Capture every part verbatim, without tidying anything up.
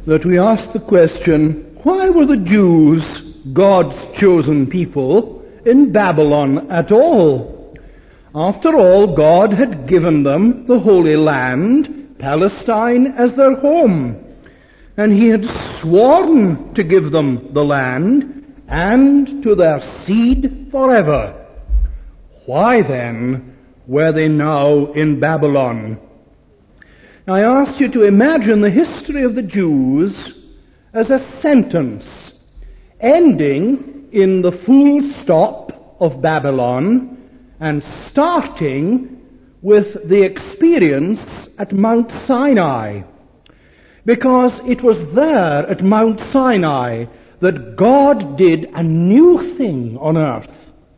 that we ask the question, why were the Jews, God's chosen people, in Babylon at all? After all, God had given them the Holy Land, Palestine, as their home, and He had sworn to give them the land and to their seed forever. Why then were they now in Babylon? I ask you to imagine the history of the Jews as a sentence ending in the full stop of Babylon and starting with the experience at Mount Sinai. Because it was there at Mount Sinai that God did a new thing on earth.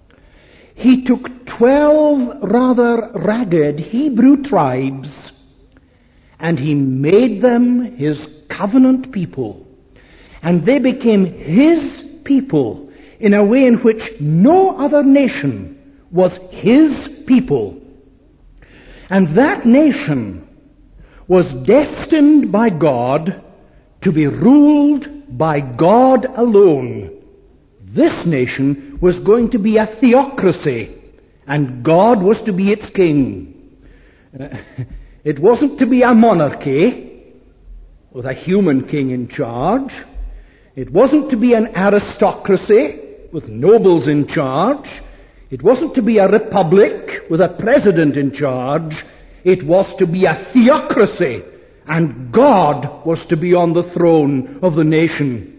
He took twelve rather ragged Hebrew tribes and He made them His covenant people. And they became His people in a way in which no other nation was His people. And that nation was destined by God to be ruled by God alone. This nation was going to be a theocracy, and God was to be its king. Uh, it wasn't to be a monarchy with a human king in charge. It wasn't to be an aristocracy with nobles in charge. It wasn't to be a republic with a president in charge. It was to be a theocracy, and God was to be on the throne of the nation.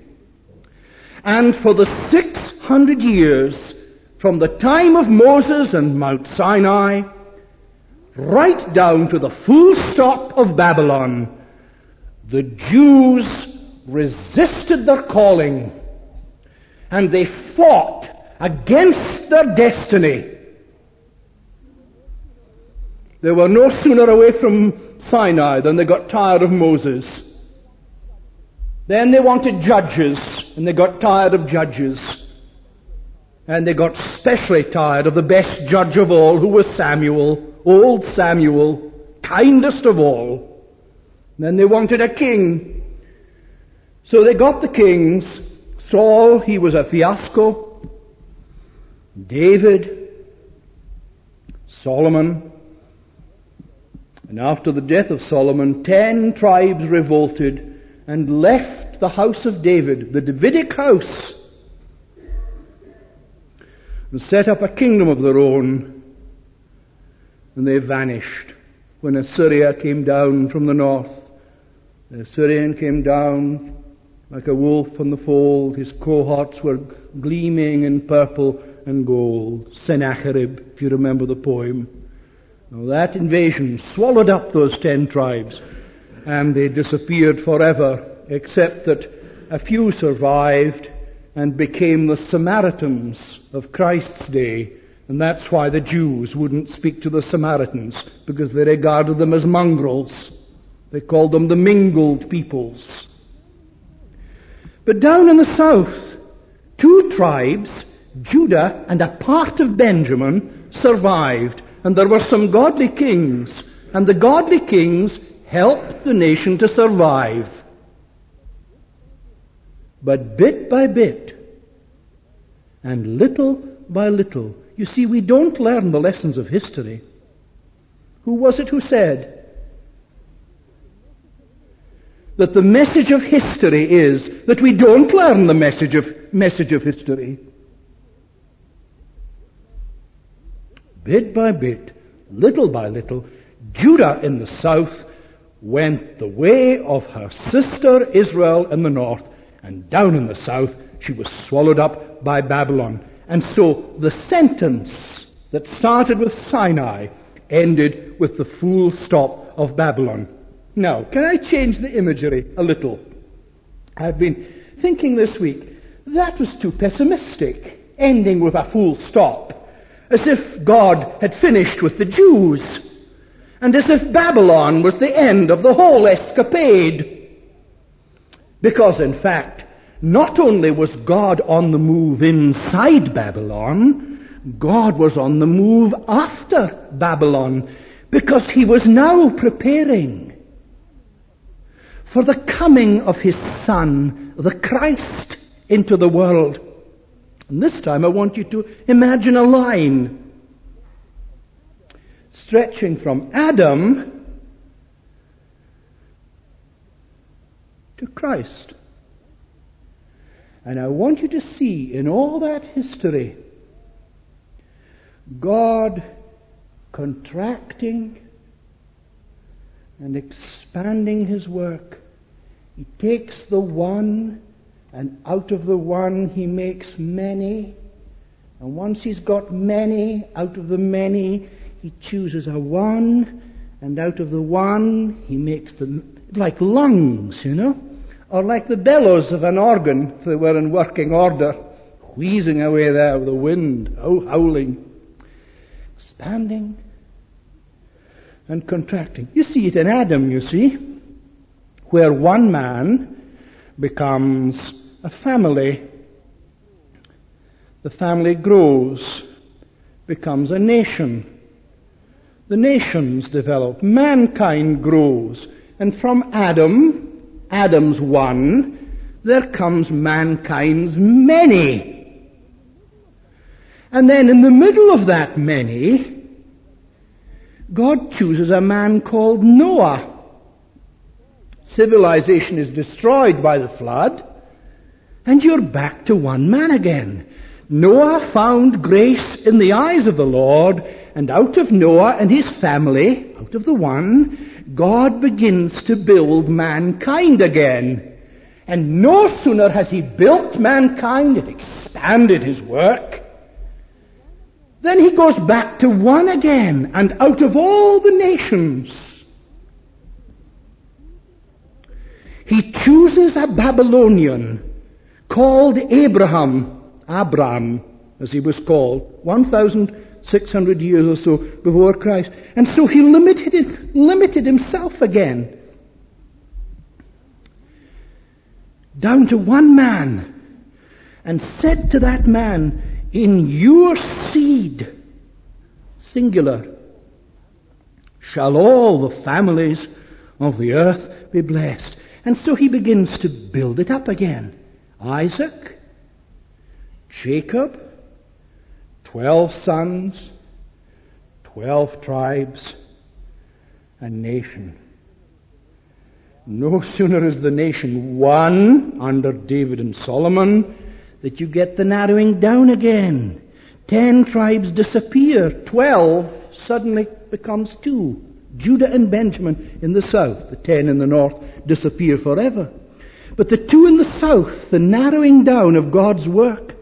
And for the six hundred years, from the time of Moses and Mount Sinai, right down to the full stop of Babylon, the Jews resisted their calling, and they fought against their destiny. They were no sooner away from Sinai than they got tired of Moses. Then they wanted judges, and they got tired of judges. And they got specially tired of the best judge of all, who was Samuel, old Samuel, kindest of all. And then they wanted a king. So they got the kings. Saul, he was a fiasco. David, Solomon. And after the death of Solomon, ten tribes revolted and left the house of David, the Davidic house, and set up a kingdom of their own. And they vanished when Assyria came down from the north. The Assyrian came down like a wolf on the fold. His cohorts were gleaming in purple and gold. Sennacherib, if you remember the poem. Now that invasion swallowed up those ten tribes, and they disappeared forever, except that a few survived and became the Samaritans of Christ's day. And that's why the Jews wouldn't speak to the Samaritans, because they regarded them as mongrels. They called them the mingled peoples. But down in the south, two tribes, Judah and a part of Benjamin, survived. And there were some godly kings, and the godly kings helped the nation to survive. But bit by bit, and little by little, you see, we don't learn the lessons of history. Who was it who said that the message of history is that we don't learn the message of message of history? Bit by bit, little by little, Judah in the south went the way of her sister Israel in the north, and down in the south she was swallowed up by Babylon. And so the sentence that started with Sinai ended with the full stop of Babylon. Now, can I change the imagery a little? I've been thinking this week, that was too pessimistic, ending with a full stop. As if God had finished with the Jews, and as if Babylon was the end of the whole escapade. Because, in fact, not only was God on the move inside Babylon, God was on the move after Babylon, because He was now preparing for the coming of his Son, the Christ, into the world. And this time I want you to imagine a line stretching from Adam to Christ. And I want you to see in all that history God contracting and expanding his work. He takes the one, and out of the one he makes many. And once he's got many, out of the many he chooses a one, and out of the one he makes them like lungs, you know, or like the bellows of an organ if they were in working order, wheezing away there with the wind, howling, expanding and contracting. You see it in Adam, you see, where one man becomes a family. The family grows, becomes a nation. The nations develop. Mankind grows. And from Adam, Adam's one, there comes mankind's many. And then in the middle of that many, God chooses a man called Noah. Civilization is destroyed by the flood, and you're back to one man again. Noah found grace in the eyes of the Lord, and out of Noah and his family, out of the one, God begins to build mankind again. And no sooner has he built mankind, it expanded his work, then he goes back to one again, and out of all the nations, he chooses a Babylonian called Abraham, Abram, as he was called, one thousand six hundred years or so before Christ. And so he limited, limited himself again, down to one man, and said to that man, in your seed, singular, shall all the families of the earth be blessed. And so he begins to build it up again. Isaac, Jacob, twelve sons, twelve tribes, a nation. No sooner is the nation one under David and Solomon that you get the narrowing down again. Ten tribes disappear. Twelve suddenly becomes two. Judah and Benjamin in the south. The ten in the north disappear forever. But the two in the south, the narrowing down of God's work,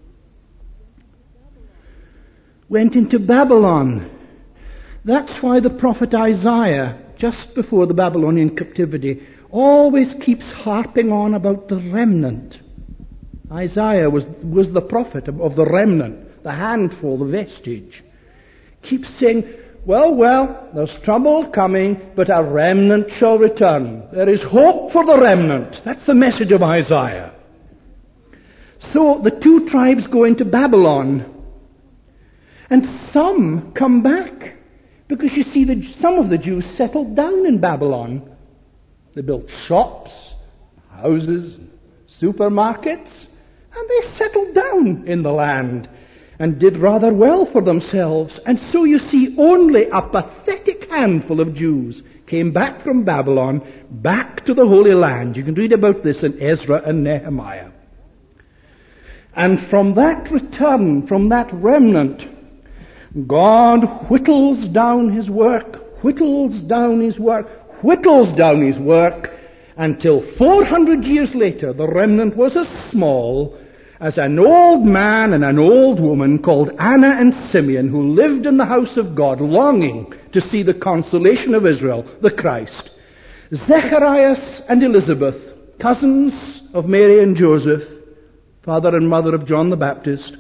went into Babylon. That's why the prophet Isaiah, just before the Babylonian captivity, always keeps harping on about the remnant. Isaiah was, was the prophet of, of the remnant, the handful, the vestige. Keeps saying, well, well, there's trouble coming, but a remnant shall return. There is hope for the remnant. That's the message of Isaiah. So the two tribes go into Babylon, and some come back, because you see, the, some of the Jews settled down in Babylon. They built shops, houses, supermarkets, and they settled down in the land and did rather well for themselves. And so you see, only a pathetic handful of Jews came back from Babylon, back to the Holy Land. You can read about this in Ezra and Nehemiah. And from that return, from that remnant, God whittles down his work, whittles down his work, whittles down his work, until four hundred years later the remnant was as small as an old man and an old woman called Anna and Simeon, who lived in the house of God, longing to see the consolation of Israel, the Christ. Zacharias and Elizabeth, cousins of Mary and Joseph, father and mother of John the Baptist,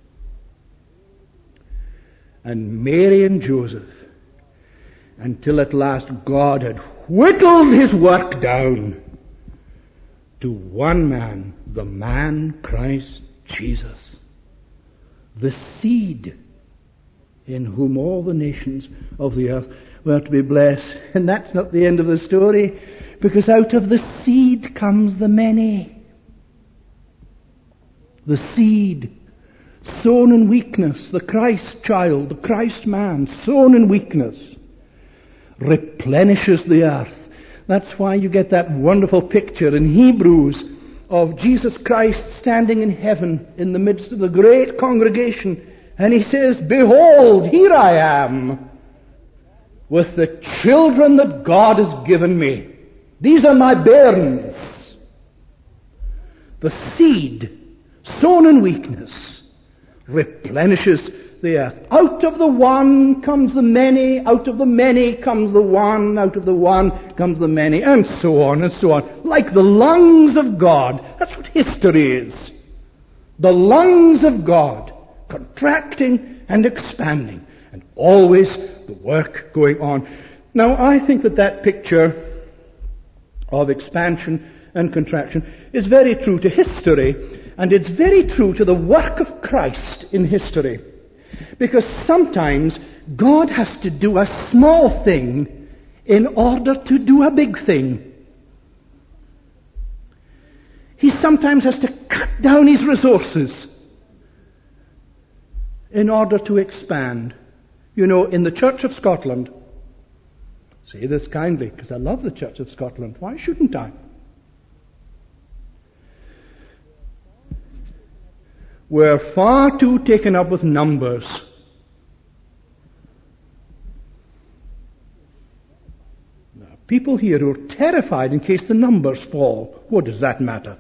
and Mary and Joseph, until at last God had whittled his work down to one man, the man Christ Jesus. The seed in whom all the nations of the earth were to be blessed. And that's not the end of the story, because out of the seed comes the many. The seed, sown in weakness, the Christ child, the Christ man, sown in weakness, replenishes the earth. That's why you get that wonderful picture in Hebrews of Jesus Christ standing in heaven in the midst of the great congregation, and he says, "Behold, here I am with the children that God has given me. These are my bairns." The seed, sown in weakness, replenishes the earth. Out of the one comes the many, out of the many comes the one, out of the one comes the many, and so on and so on. Like the lungs of God. That's what history is. The lungs of God, contracting and expanding, and always the work going on. Now, I think that that picture of expansion and contraction is very true to history, and it's very true to the work of Christ in history. Because sometimes God has to do a small thing in order to do a big thing. He sometimes has to cut down his resources in order to expand. You know, in the Church of Scotland, say this kindly, because I love the Church of Scotland. Why shouldn't I? We're far too taken up with numbers. There are people here who are terrified in case the numbers fall. What does that matter?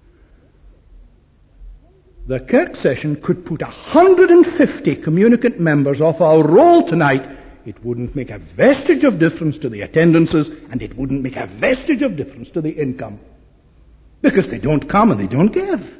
The Kirk session could put one hundred fifty communicant members off our roll tonight. It wouldn't make a vestige of difference to the attendances, and it wouldn't make a vestige of difference to the income. Because they don't come and they don't give.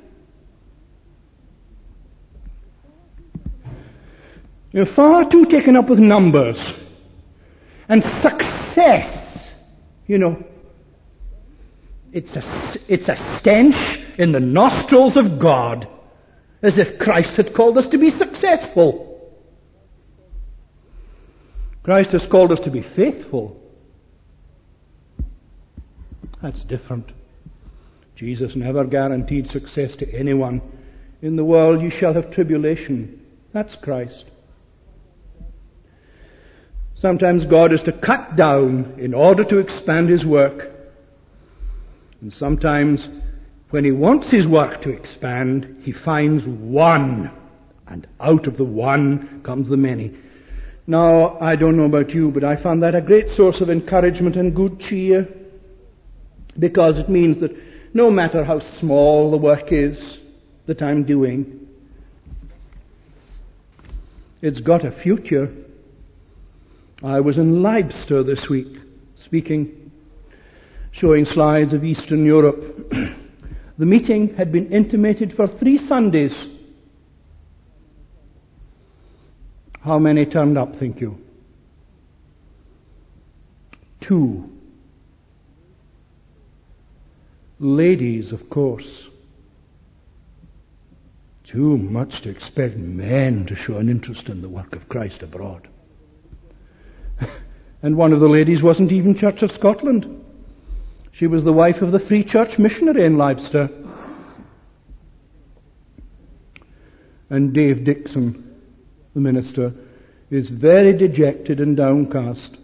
You're far too taken up with numbers and success. You know, it's a, it's a stench in the nostrils of God, as if Christ had called us to be successful. Christ has called us to be faithful. That's different. Jesus never guaranteed success to anyone. In the world you shall have tribulation. That's Christ. Sometimes God is to cut down in order to expand his work. And sometimes when he wants his work to expand, he finds one. And out of the one comes the many. Now, I don't know about you, but I found that a great source of encouragement and good cheer. Because it means that no matter how small the work is that I'm doing, it's got a future. I was in Leibster this week, speaking, showing slides of Eastern Europe. The meeting had been intimated for three Sundays. How many turned up, think you? Two. Ladies, of course. Too much to expect men to show an interest in the work of Christ abroad. And one of the ladies wasn't even Church of Scotland. She was the wife of the Free Church missionary in Leibster. And Dave Dixon, the minister, is very dejected and downcast.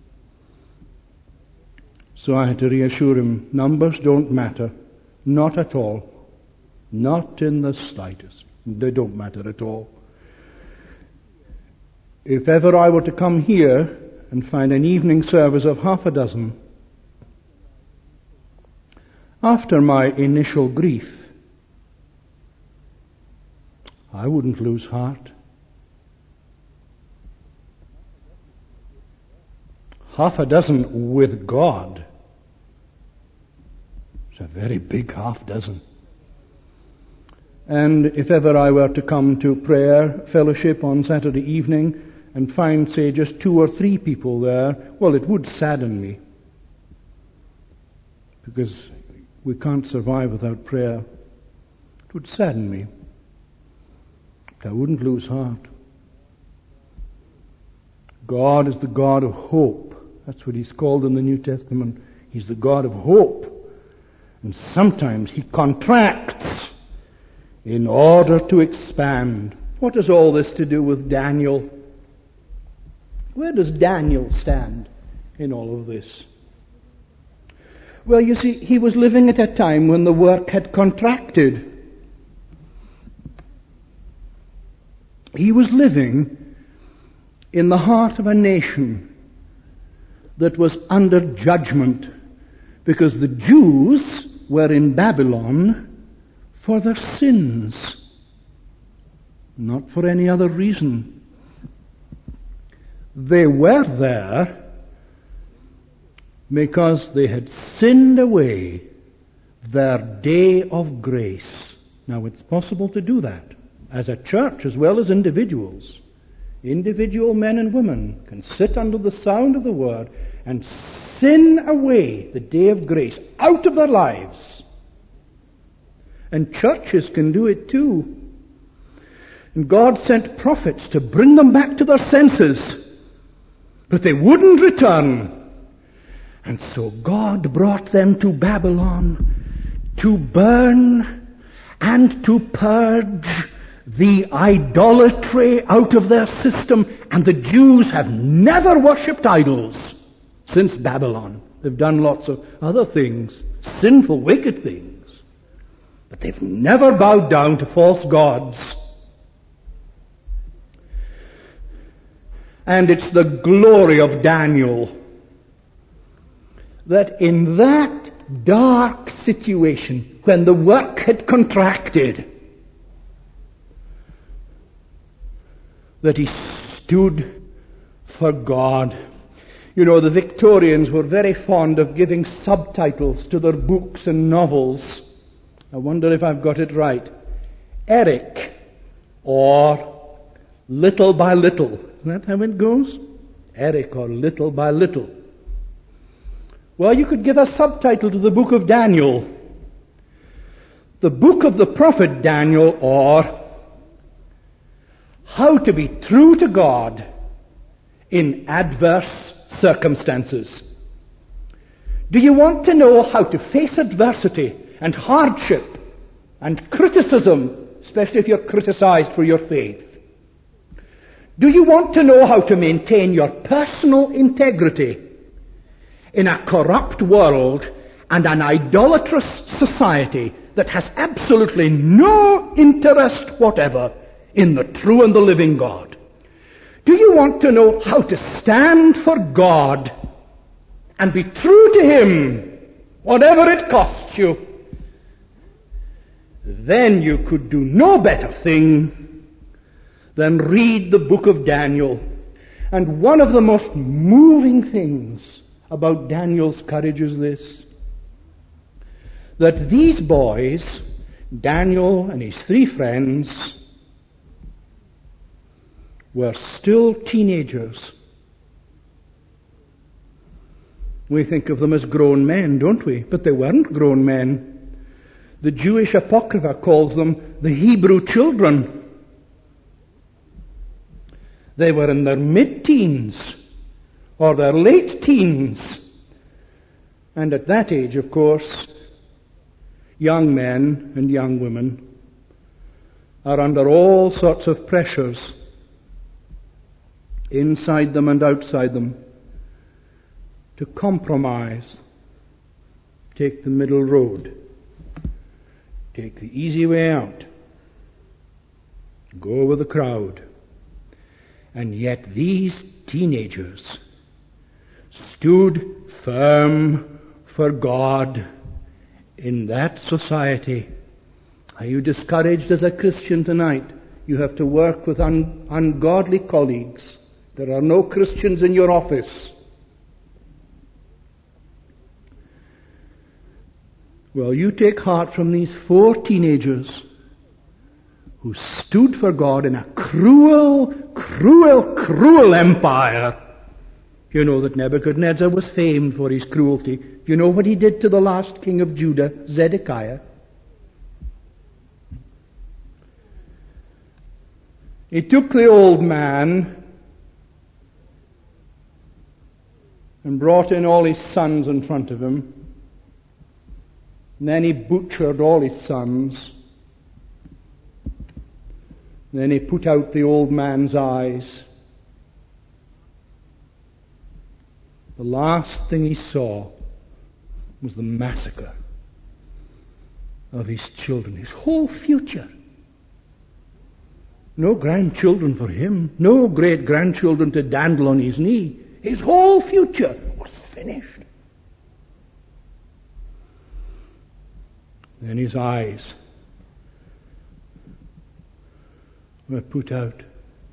So I had to reassure him, numbers don't matter. Not at all. Not in the slightest. They don't matter at all. If ever I were to come here and find an evening service of half a dozen, after my initial grief, I wouldn't lose heart. Half a dozen with God. It's a very big half dozen. And if ever I were to come to prayer fellowship on Saturday evening and find, say, just two or three people there, well, it would sadden me. Because we can't survive without prayer. It would sadden me. But I wouldn't lose heart. God is the God of hope. That's what he's called in the New Testament. He's the God of hope. And sometimes he contracts in order to expand. What has all this to do with Daniel? Where does Daniel stand in all of this? Well, you see, he was living at a time when the work had contracted. He was living in the heart of a nation that was under judgment because the Jews were in Babylon for their sins, not for any other reason. They were there because they had sinned away their day of grace. Now, it's possible to do that as a church as well as individuals. Individual men and women can sit under the sound of the word and sin away the day of grace out of their lives. And churches can do it too. And God sent prophets to bring them back to their senses, but they wouldn't return. And so God brought them to Babylon to burn and to purge the idolatry out of their system. And the Jews have never worshipped idols since Babylon. They've done lots of other things, sinful, wicked things, but they've never bowed down to false gods. And it's the glory of Daniel that in that dark situation, when the work had contracted, that he stood for God. You know, the Victorians were very fond of giving subtitles to their books and novels. I wonder if I've got it right. Eric, or Little by Little. Isn't that how it goes? Eric, or Little by Little. Well, you could give a subtitle to the book of Daniel. The book of the prophet Daniel, or How to be True to God in Adverse Circumstances. Do you want to know how to face adversity and hardship and criticism, especially if you're criticized for your faith? Do you want to know how to maintain your personal integrity in a corrupt world and an idolatrous society that has absolutely no interest whatever in the true and the living God? Do you want to know how to stand for God and be true to Him, whatever it costs you? Then you could do no better thing than read the book of Daniel. And one of the most moving things about Daniel's courage is this: that these boys, Daniel and his three friends, were still teenagers. We think of them as grown men, don't we? But they weren't grown men. The Jewish Apocrypha calls them the Hebrew children. They were in their mid-teens or their late teens. And at that age, of course, young men and young women are under all sorts of pressures inside them and outside them to compromise, take the middle road, take the easy way out, go with the crowd. And yet these teenagers stood firm for God in that society. Are you discouraged as a Christian tonight? You have to work with un- ungodly colleagues. There are no Christians in your office. Well, you take heart from these four teenagers who stood for God in a cruel, cruel, cruel empire. You know that Nebuchadnezzar was famed for his cruelty. You know what he did to the last king of Judah, Zedekiah? He took the old man and brought in all his sons in front of him. And then he butchered all his sons. And then he put out the old man's eyes. The last thing he saw was the massacre of his children, his whole future. No grandchildren for him, no great-grandchildren to dandle on his knee. His whole future was finished. Then his eyes were put out.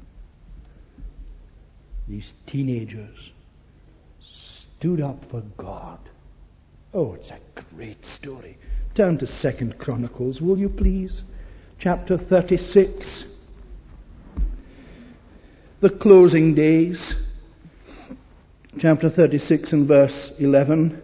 These teenagers stood up for God. Oh, it's a great story. Turn to Second Chronicles, will you please? Chapter thirty-six. The closing days. Chapter thirty-six and verse eleven.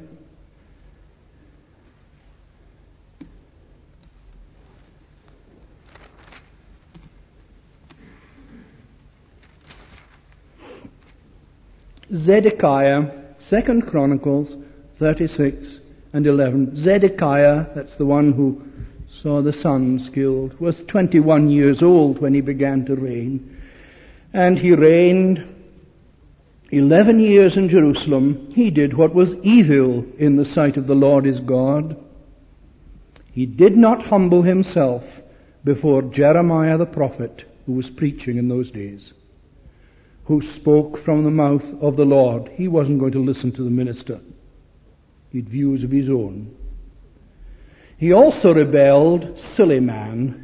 Zedekiah, Second Chronicles thirty-six and eleven. Zedekiah, that's the one who saw the sons killed, was twenty-one years old when he began to reign. And he reigned eleven years in Jerusalem. He did what was evil in the sight of the Lord his God. He did not humble himself before Jeremiah the prophet, who was preaching in those days, who spoke from the mouth of the Lord. He wasn't going to listen to the minister. He had views of his own. He also rebelled, silly man.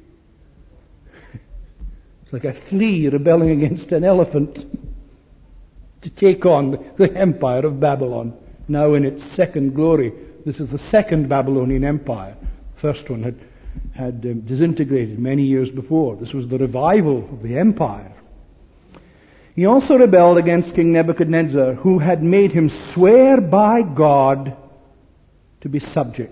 It's like a flea rebelling against an elephant to take on the empire of Babylon, now in its second glory. This is the second Babylonian empire. The first one had, had um, disintegrated many years before. This was the revival of the empire. He also rebelled against King Nebuchadnezzar, who had made him swear by God to be subject.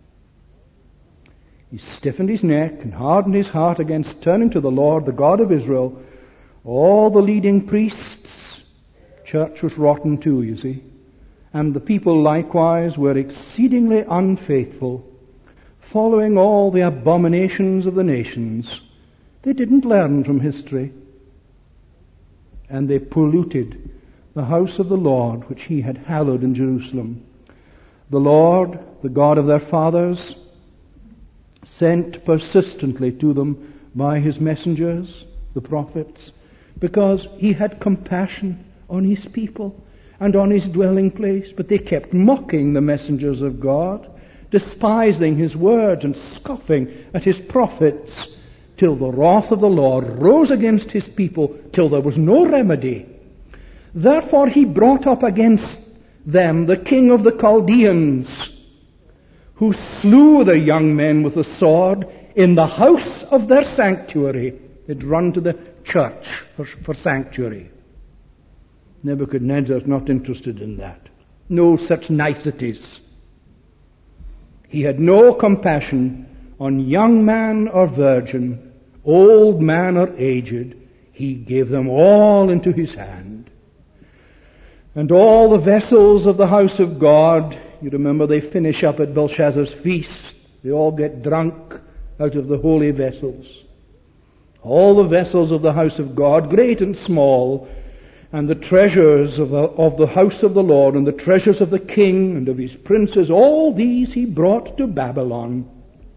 He stiffened his neck and hardened his heart against turning to the Lord, the God of Israel. All the leading priests, church was rotten too, you see, and the people likewise were exceedingly unfaithful, following all the abominations of the nations. They didn't learn from history. And they polluted the house of the Lord, which he had hallowed in Jerusalem. The Lord, the God of their fathers, sent persistently to them by his messengers, the prophets, because he had compassion on his people and on his dwelling place. But they kept mocking the messengers of God, despising his words and scoffing at his prophets, till the wrath of the Lord rose against his people, till there was no remedy. Therefore he brought up against them the king of the Chaldeans, who slew the young men with the sword in the house of their sanctuary. They'd run to the church for, for sanctuary. Nebuchadnezzar's not interested in that. No such niceties. He had no compassion on young man or virgin, old man or aged. He gave them all into his hand. And all the vessels of the house of God, you remember they finish up at Belshazzar's feast. They all get drunk out of the holy vessels. All the vessels of the house of God, great and small, and the treasures of the, of the house of the Lord, and the treasures of the king and of his princes, all these he brought to Babylon.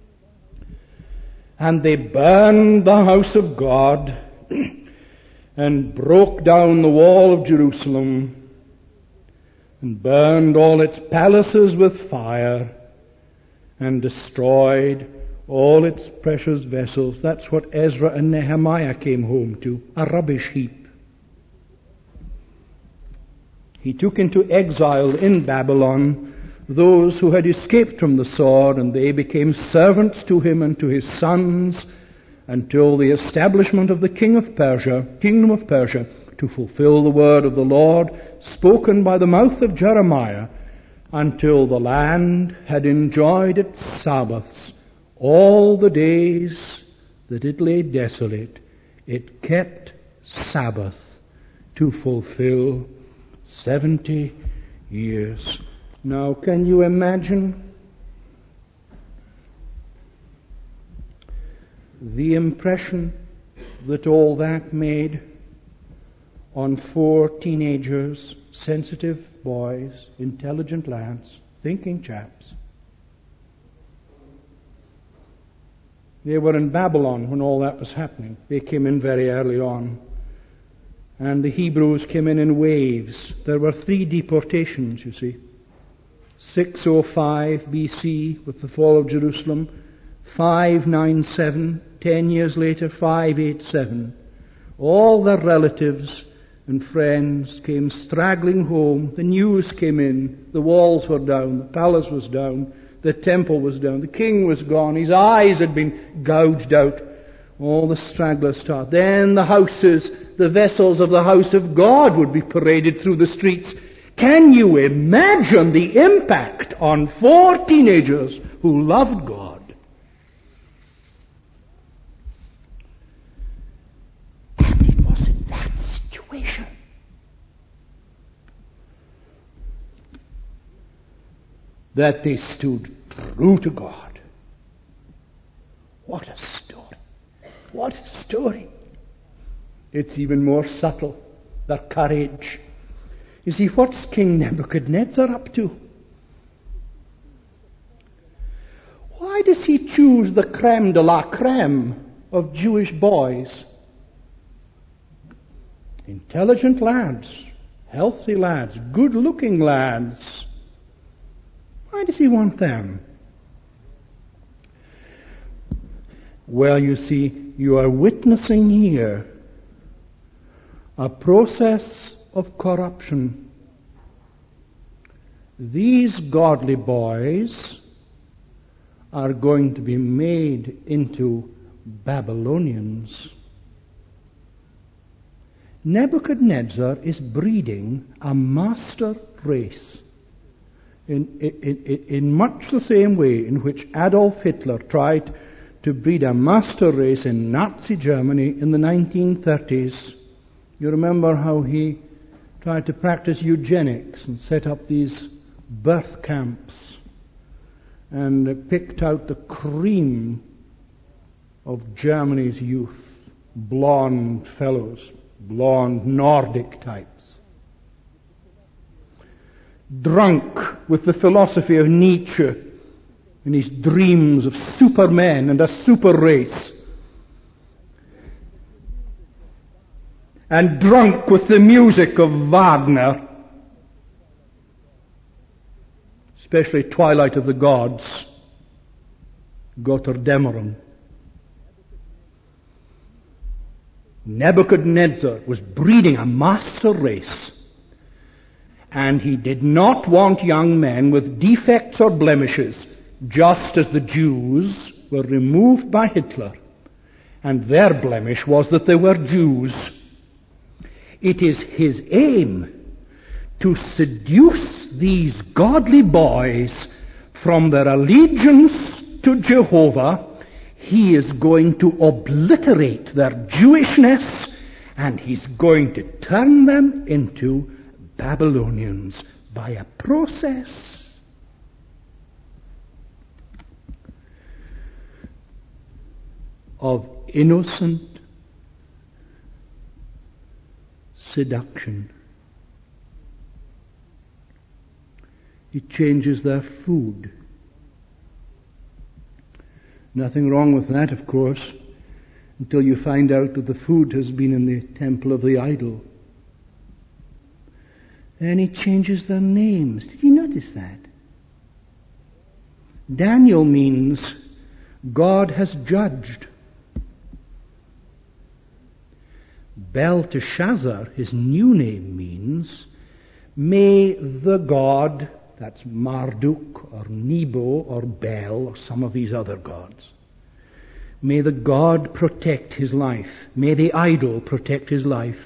And they burned the house of God and broke down the wall of Jerusalem and burned all its palaces with fire and destroyed all its precious vessels. That's what Ezra and Nehemiah came home to, a rubbish heap. He took into exile in Babylon those who had escaped from the sword, and they became servants to him and to his sons until the establishment of the king of Persia, kingdom of Persia, to fulfill the word of the Lord spoken by the mouth of Jeremiah, until the land had enjoyed its Sabbaths all the days that it lay desolate. It kept Sabbath to fulfill seventy years. Now, can you imagine the impression that all that made on four teenagers, sensitive boys, intelligent lads, thinking chaps? They were in Babylon when all that was happening. They came in very early on. And the Hebrews came in in waves. There were three deportations, you see. six oh five B C with the fall of Jerusalem. five ninety-seven, ten years later, five eighty-seven. All their relatives and friends came straggling home. The news came in. The walls were down. The palace was down. The temple was down. The king was gone. His eyes had been gouged out. All the stragglers start. Then the houses, the vessels of the house of God would be paraded through the streets. Can you imagine the impact on four teenagers who loved God? And it was in that situation that they stood true to God. What a story. What a story. It's even more subtle, their courage. You see, what's King Nebuchadnezzar up to? Why does he choose the creme de la creme of Jewish boys? Intelligent lads, healthy lads, good-looking lads. Why does he want them? Well, you see, you are witnessing here a process of corruption. These godly boys are going to be made into Babylonians. Nebuchadnezzar is breeding a master race in, in, in, in much the same way in which Adolf Hitler tried to breed a master race in Nazi Germany in the nineteen thirties. You remember how he tried to practice eugenics and set up these birth camps and picked out the cream of Germany's youth, blonde fellows, blonde Nordic types, drunk with the philosophy of Nietzsche and his dreams of supermen and a super race, and drunk with the music of Wagner, especially Twilight of the Gods, Götterdämmerung. Nebuchadnezzar was breeding a master race, and he did not want young men with defects or blemishes, just as the Jews were removed by Hitler, and their blemish was that they were Jews. It is his aim to seduce these godly boys from their allegiance to Jehovah. He is going to obliterate their Jewishness, and he's going to turn them into Babylonians by a process of innocent seduction. It changes their food. Nothing wrong with that, of course, until you find out that the food has been in the temple of the idol. And it changes their names. Did you notice that? Daniel means God has judged. Belteshazzar, his new name, means may the God, that's Marduk or Nebo or Bel or some of these other gods, may the God protect his life. May the idol protect his life.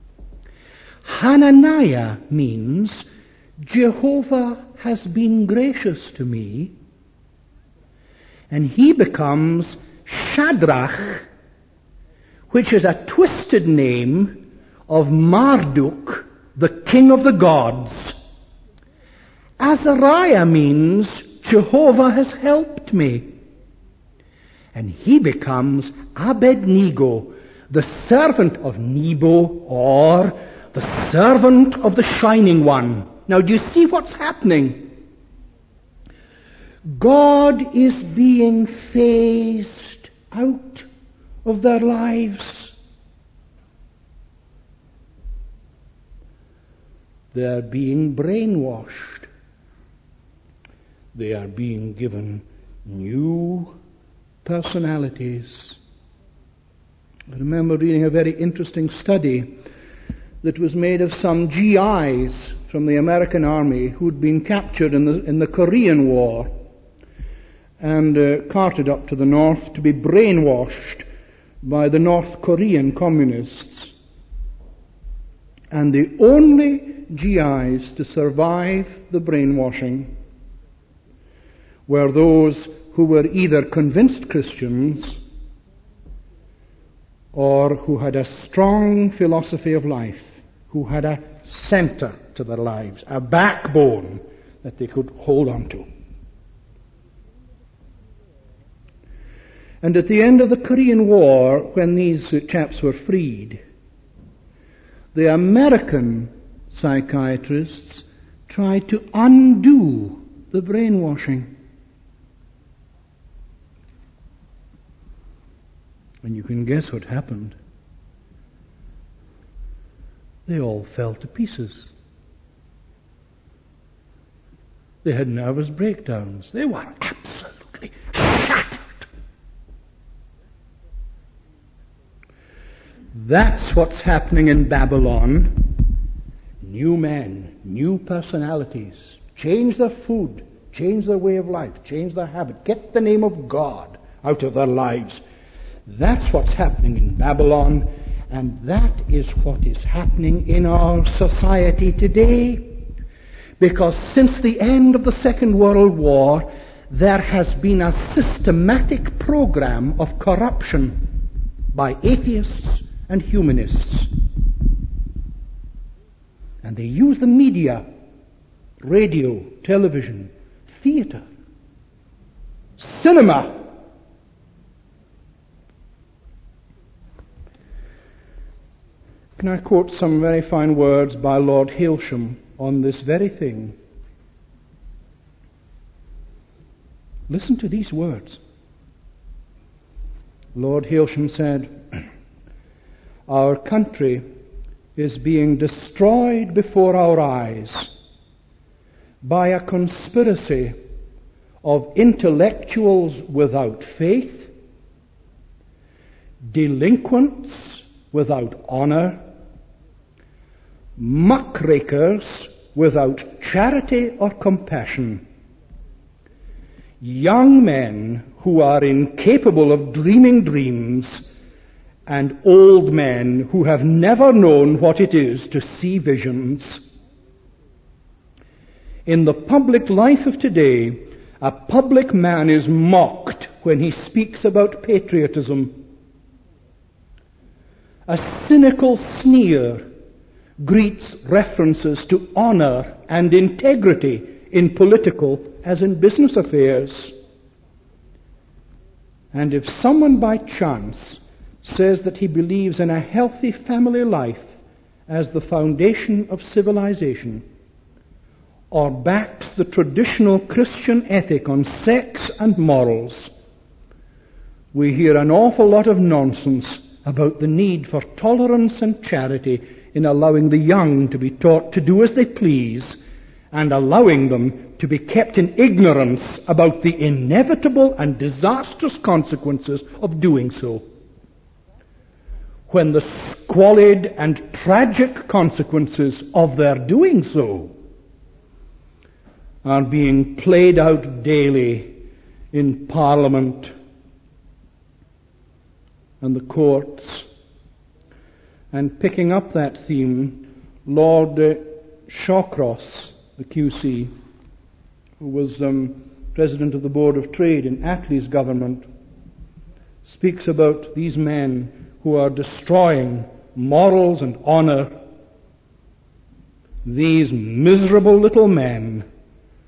Hananiah means Jehovah has been gracious to me, and he becomes Shadrach, which is a twisted name of Marduk, the king of the gods. Azariah means Jehovah has helped me. And he becomes Abednego, the servant of Nebo, or the servant of the Shining One. Now, do you see what's happening? God is being phased out of their lives. They are being brainwashed. They are being given new personalities. I remember reading a very interesting study that was made of some G Is from the American Army who'd been captured in the, in the Korean War and uh, carted up to the north to be brainwashed by the North Korean communists. And the only G Is to survive the brainwashing were those who were either convinced Christians or who had a strong philosophy of life, who had a center to their lives, a backbone that they could hold on to. And at the end of the Korean War, when these chaps were freed, the American psychiatrists tried to undo the brainwashing. And you can guess what happened. They all fell to pieces. They had nervous breakdowns. They were absolutely shattered. That's what's happening in Babylon. New men, new personalities. Change their food, change their way of life, change their habit. Get the name of God out of their lives. That's what's happening in Babylon, and that is what is happening in our society today. Because since the end of the Second World War, there has been a systematic program of corruption by atheists and humanists. And they use the media, radio, television, theater, cinema. Can I quote some very fine words by Lord Hailsham on this very thing? Listen to these words. Lord Hailsham said, "Our country is being destroyed before our eyes by a conspiracy of intellectuals without faith, delinquents without honor, muckrakers without charity or compassion, young men who are incapable of dreaming dreams, and old men who have never known what it is to see visions. In the public life of today, a public man is mocked when he speaks about patriotism. A cynical sneer greets references to honor and integrity in political as in business affairs. And if someone by chance says that he believes in a healthy family life as the foundation of civilization, or backs the traditional Christian ethic on sex and morals, we hear an awful lot of nonsense about the need for tolerance and charity in allowing the young to be taught to do as they please and allowing them to be kept in ignorance about the inevitable and disastrous consequences of doing so, when the squalid and tragic consequences of their doing so are being played out daily in Parliament and the courts. And picking up that theme, Lord uh, Shawcross, the Q C, who was um, president of the Board of Trade in Attlee's government, speaks about these men who are destroying morals and honor. These miserable little men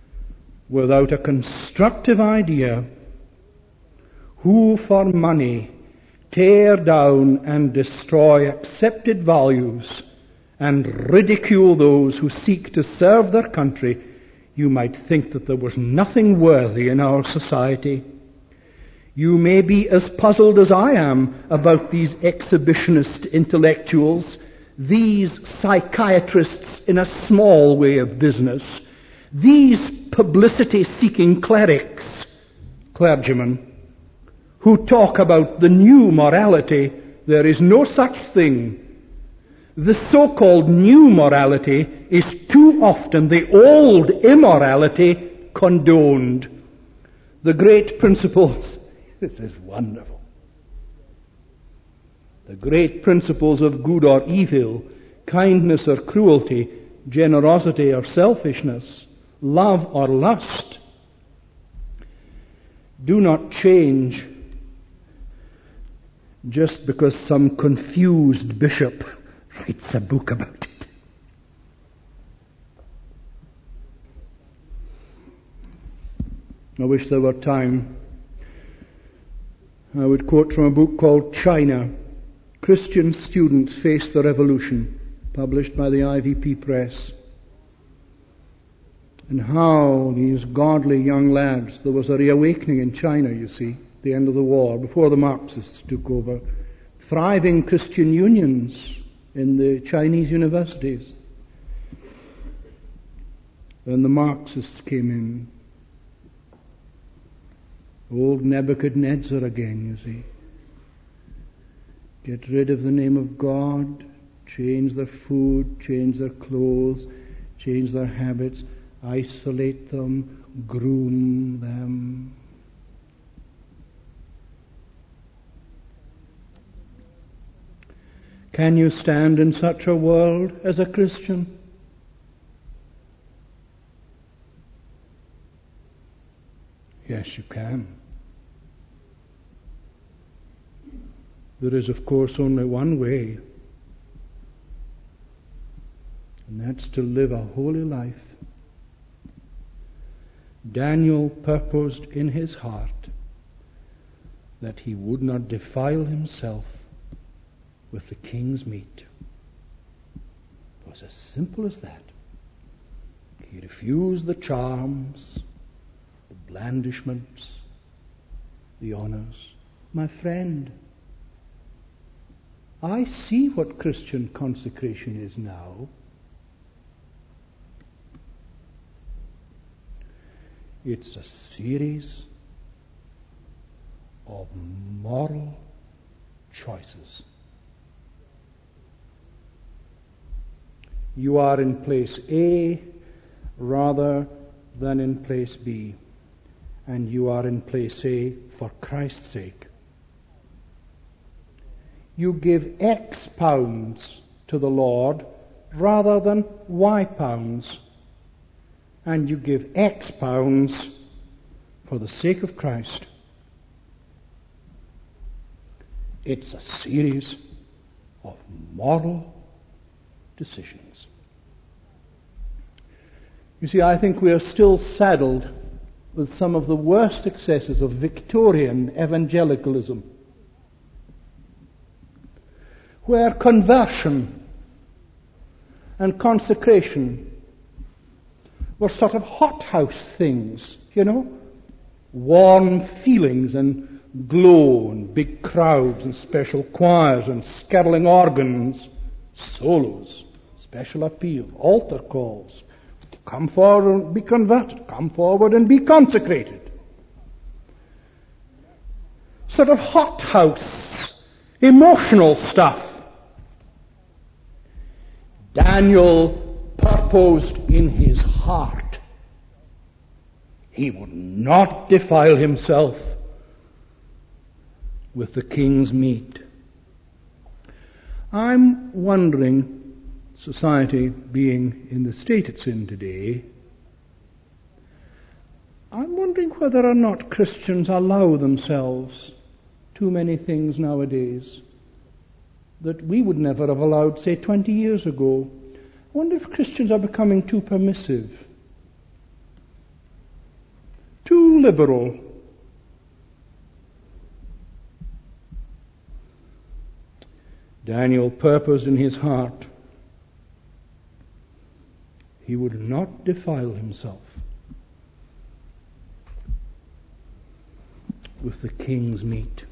without a constructive idea, who for money tear down and destroy accepted values and ridicule those who seek to serve their country, you might think that there was nothing worthy in our society. You may be as puzzled as I am about these exhibitionist intellectuals, these psychiatrists in a small way of business, these publicity-seeking clerics, clergymen, who talk about the new morality. There is no such thing. The so-called new morality is too often the old immorality condoned. The great principles, this is wonderful. The great principles of good or evil, kindness or cruelty, generosity or selfishness, love or lust, do not change just because some confused bishop writes a book about it. I wish there were time. I would quote from a book called China, Christian Students Face the Revolution, published by the I V P Press. And how these godly young lads, there was a reawakening in China, you see, at the end of the war, before the Marxists took over, thriving Christian unions in the Chinese universities. Then the Marxists came in. Old Nebuchadnezzar again, you see. Get rid of the name of God, change their food, change their clothes, change their habits, isolate them, groom them. Can you stand in such a world as a Christian? Yes, you can. There is, of course, only one way, and that's to live a holy life. Daniel purposed in his heart that he would not defile himself with the king's meat. It was as simple as that. He refused the charms, the blandishments, the honors. My friend, I see what Christian consecration is now. It's a series of moral choices. You are in place A rather than in place B, and you are in place A for Christ's sake. You give X pounds to the Lord rather than Y pounds, and you give X pounds for the sake of Christ. It's a series of moral decisions. You see, I think we are still saddled with some of the worst excesses of Victorian evangelicalism, where conversion and consecration were sort of hothouse things, you know, warm feelings and glow and big crowds and special choirs and scattering organs, solos, special appeal, altar calls. Come forward and be converted. Come forward and be consecrated. Sort of hothouse, emotional stuff. Daniel purposed in his heart he would not defile himself with the king's meat. I'm wondering, society being in the state it's in today, I'm wondering whether or not Christians allow themselves too many things nowadays that we would never have allowed, say, twenty years ago. I wonder if Christians are becoming too permissive. too liberal. Daniel purposed in his heart he would not defile himself with the king's meat.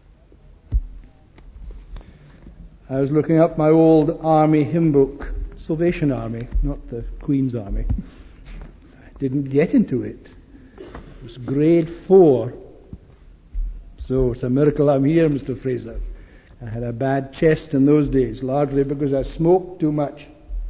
I was looking up my old army hymn book, Salvation Army, not the Queen's Army. I didn't get into it. It was grade four. So it's a miracle I'm here, Mister Fraser. I had a bad chest in those days, largely because I smoked too much.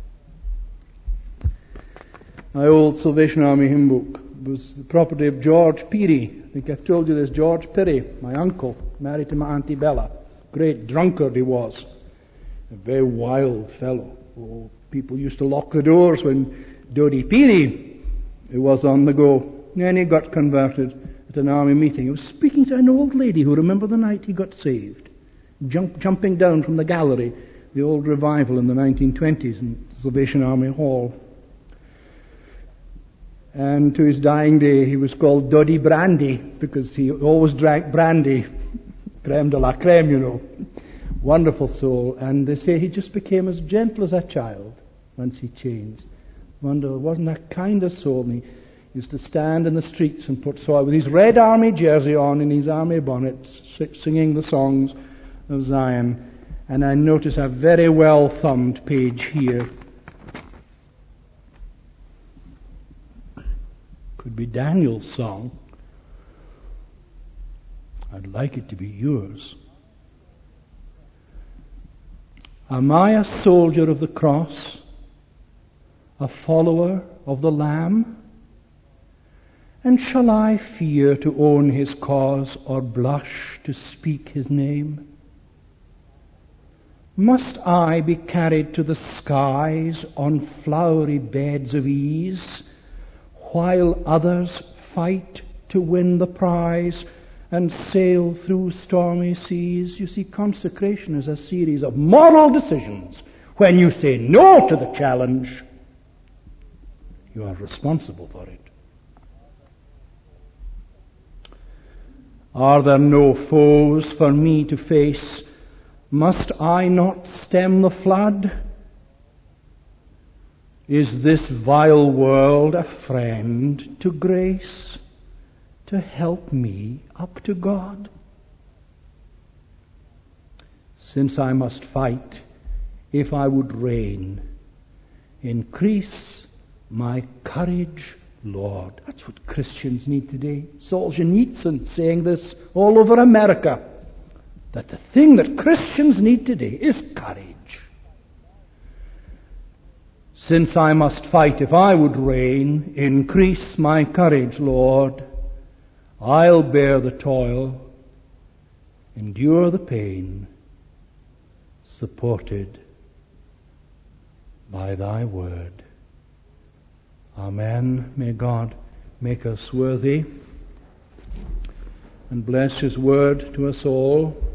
My old Salvation Army hymn book was the property of George Peary. I think I've told you this. George Peary, my uncle, married to my Auntie Bella. Great drunkard he was. A very wild fellow. Oh, people used to lock the doors when Dodie Peary was on the go. And he got converted at an army meeting. He was speaking to an old lady who remembered the night he got saved. Jump, jumping down from the gallery, the old revival in the nineteen twenties in Salvation Army Hall. And to his dying day, he was called Doddy Brandy, because he always drank brandy. Creme de la creme, you know. Wonderful soul. And they say he just became as gentle as a child once he changed. Wonder, wasn't that kind of soul? And he used to stand in the streets and put soil with his red army jersey on and his army bonnet, singing the songs of Zion. And I notice a very well thumbed page here. Could be Daniel's song. I'd like it to be yours. Am I a soldier of the cross, a follower of the Lamb? And shall I fear to own his cause or blush to speak his name? Must I be carried to the skies on flowery beds of ease, while others fight to win the prize and sail through stormy seas? You see, consecration is a series of moral decisions. When you say no to the challenge, you are responsible for it. Are there no foes for me to face? Must I not stem the flood? Is this vile world a friend to grace, to help me up to God? Since I must fight, if I would reign, increase my courage, Lord. That's what Christians need today. Solzhenitsyn saying this all over America, that the thing that Christians need today is courage. Since I must fight, if I would reign, increase my courage, Lord. I'll bear the toil, endure the pain, supported by thy word. Amen. May God make us worthy and bless his word to us all.